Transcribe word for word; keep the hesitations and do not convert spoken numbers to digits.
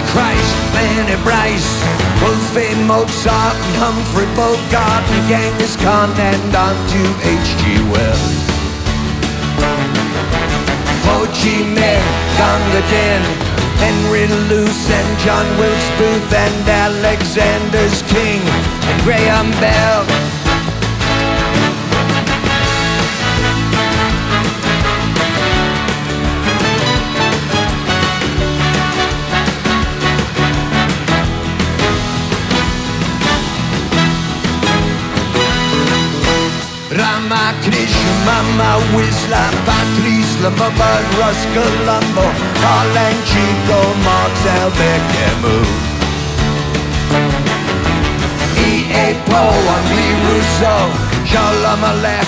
Christ, Fanny Bryce, Wolfie Mozart and Humphrey Bogart and Genghis Khan and on to H G Wells. Ho Chi Minh, Gunga Din, Henry Luce and John Wilkes Booth and Alexander's King and Graham Bell. Ramakrishna, Mama Wisla, Patrice Lumumba, Russ Colombo, Harlan Chico, Marcel Camus, E A Poe, Henri Rousseau, Jean Lamalek,